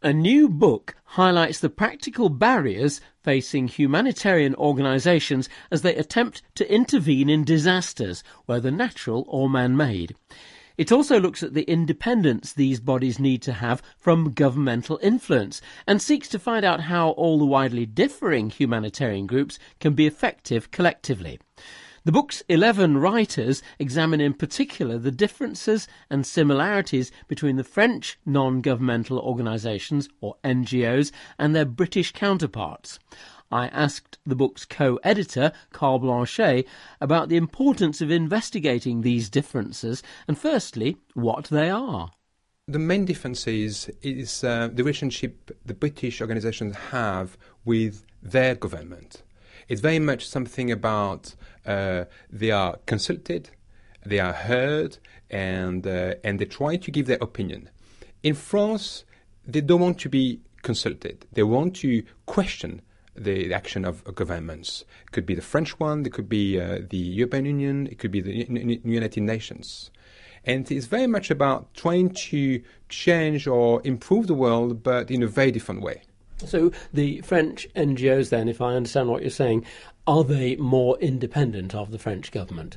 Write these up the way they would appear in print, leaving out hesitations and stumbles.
A new book highlights the practical barriers facing humanitarian organisations as they attempt to intervene in disasters, whether natural or man-made. It also looks at the independence these bodies need to have from governmental influence and seeks to find out how all the widely differing humanitarian groups can be effective collectively. The book's 11 writers examine in particular the differences and similarities between the French non-governmental organisations, or NGOs, and their British counterparts. I asked the book's co-editor, Carl Blanchet, about the importance of investigating these differences and, firstly, what they are. The main difference is the relationship the British organisations have with their government. It's very much something about they are consulted, they are heard, and they try to give their opinion. In France, they don't want to be consulted. They want to question the action of governments. It could be the French one, it could be the European Union, it could be the United Nations. And it's very much about trying to change or improve the world, but in a very different way. So the French NGOs then, if I understand what you're saying, are they more independent of the French government?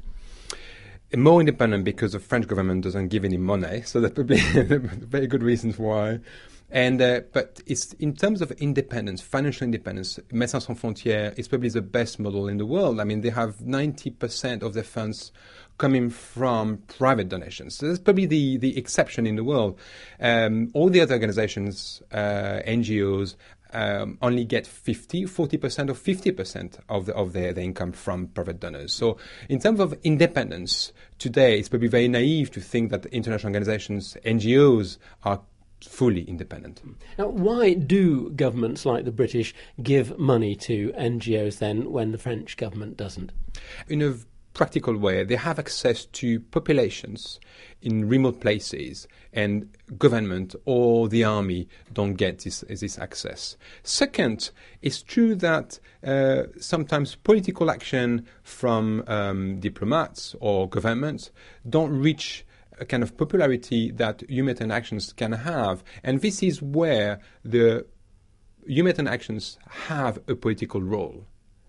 More independent because the French government doesn't give any money, so that would be very good reasons why. And but it's in terms of independence, financial independence, Médecins Sans Frontières is probably the best model in the world. I mean, they have 90% of their funds coming from private donations. So that's probably the exception in the world. All the other organizations, NGOs, only get 40% or 50% of their income from private donors. So in terms of independence, today it's probably very naive to think that international organizations, NGOs, are fully independent. Now, why do governments like the British give money to NGOs then when the French government doesn't? In a practical way, they have access to populations in remote places, and government or the army don't get this access. Second, it's true that sometimes political action from diplomats or governments don't reach a kind of popularity that humanitarian actions can have. And this is where the humanitarian actions have a political role.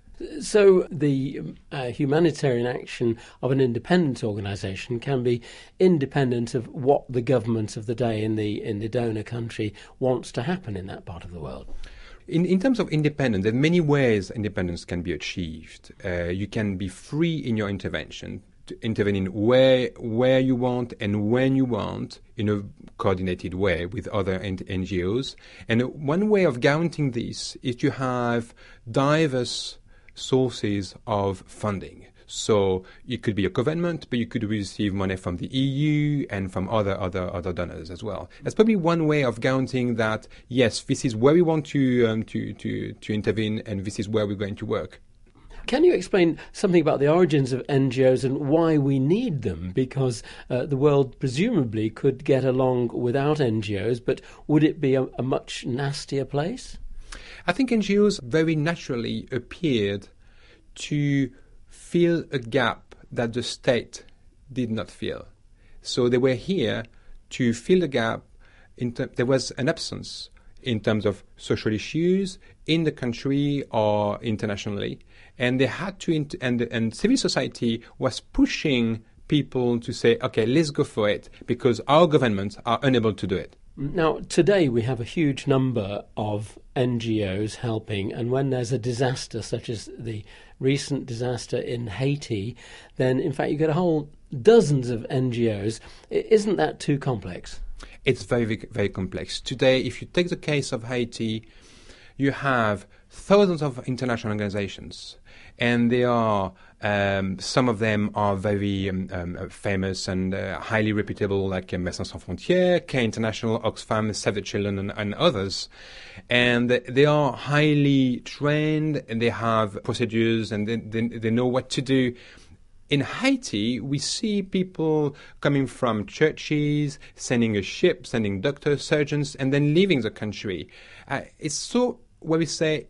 So the humanitarian action of an independent organisation can be independent of what the government of the day in the donor country wants to happen in that part of the world. In terms of independence, there are many ways independence can be achieved. You can be free in your intervention, to intervene in where you want and when you want in a coordinated way with other NGOs. And one way of guaranteeing this is to have diverse sources of funding. So it could be a government, but you could receive money from the EU and from other donors as well. That's probably one way of guaranteeing that, yes, this is where we want to intervene and this is where we're going to work. Can you explain something about the origins of NGOs and why we need them? Because the world presumably could get along without NGOs, but would it be a much nastier place? I think NGOs very naturally appeared to fill a gap that the state did not fill. So they were here to fill the gap. There was an absence in terms of social issues in the country or internationally. And they had to, and civil society was pushing people to say, okay, let's go for it, because our governments are unable to do it. Now, today we have a huge number of NGOs helping, and when there's a disaster such as the recent disaster in Haiti, then in fact you get a whole dozens of NGOs. Isn't that too complex? It's very, very complex. Today, if you take the case of Haiti, you have thousands of international organizations, and they are some of them are very famous and highly reputable, like Médecins Sans Frontières, Care International, Oxfam, Save the Children, and others. And they are highly trained, and they have procedures, and they know what to do. In Haiti, we see people coming from churches, sending a ship, sending doctors, surgeons, and then leaving the country. It's so, what we say,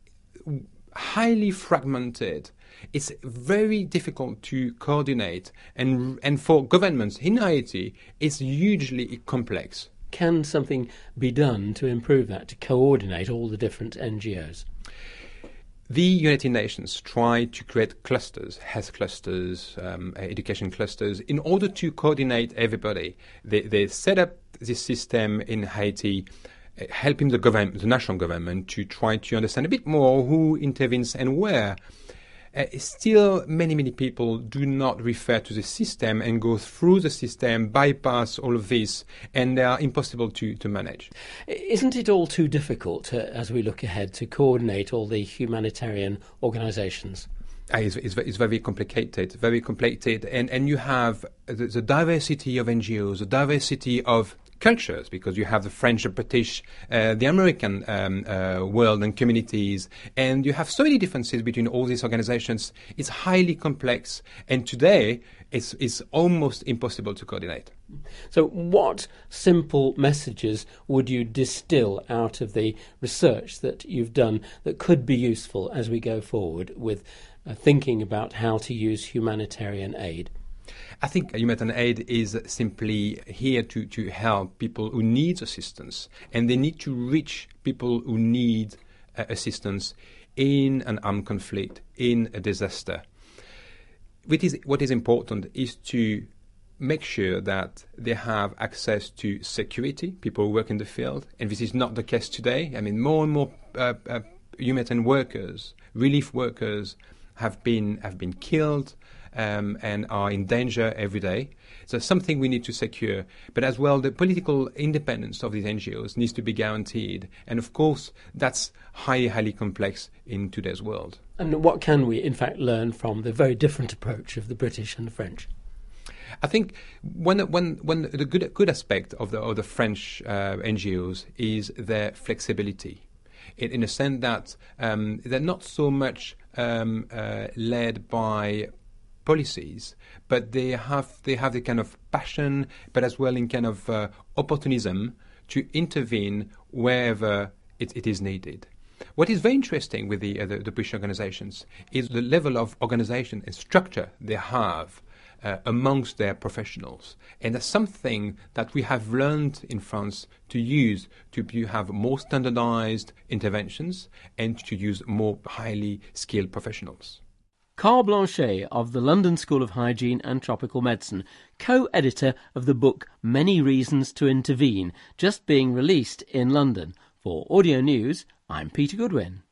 highly fragmented. It's very difficult to coordinate, and for governments in Haiti, it's hugely complex Can something be done to improve that, to coordinate all the different NGOs? The United Nations try to create clusters, health clusters, education clusters, in order to coordinate everybody. They set up this system in Haiti, helping the national government to try to understand a bit more who intervenes and where. Still, many people do not refer to the system and go through the system, bypass all of this, and they are impossible to manage. Isn't it all too difficult, as we look ahead, to coordinate all the humanitarian organisations? It's very complicated, and you have the diversity of NGOs, the diversity of cultures, because you have the French, the British, the American world and communities, and you have so many differences between all these organizations. It's highly complex, and today it's almost impossible to coordinate. So what simple messages would you distill out of the research that you've done that could be useful as we go forward with thinking about how to use humanitarian aid? I think humanitarian aid is simply here to help people who need assistance, and they need to reach people who need assistance in an armed conflict, in a disaster. What is important is to make sure that they have access to security, people who work in the field, and this is not the case today. I mean, more and more humanitarian workers, relief workers have been killed, and are in danger every day. So something we need to secure. But as well, the political independence of these NGOs needs to be guaranteed. And of course, that's highly complex in today's world. And what can we, in fact, learn from the very different approach of the British and the French? I think when the good aspect of the French NGOs is their flexibility, in a sense that they're not so much led by policies, but they have the kind of passion, but as well in kind of opportunism to intervene wherever it is needed. What is very interesting with the British organizations is the level of organization and structure they have amongst their professionals. And that's something that we have learned in France to use to have more standardized interventions and to use more highly skilled professionals. Carl Blanchet of the London School of Hygiene and Tropical Medicine, co-editor of the book Many Reasons to Intervene, just being released in London. For Audio News, I'm Peter Goodwin.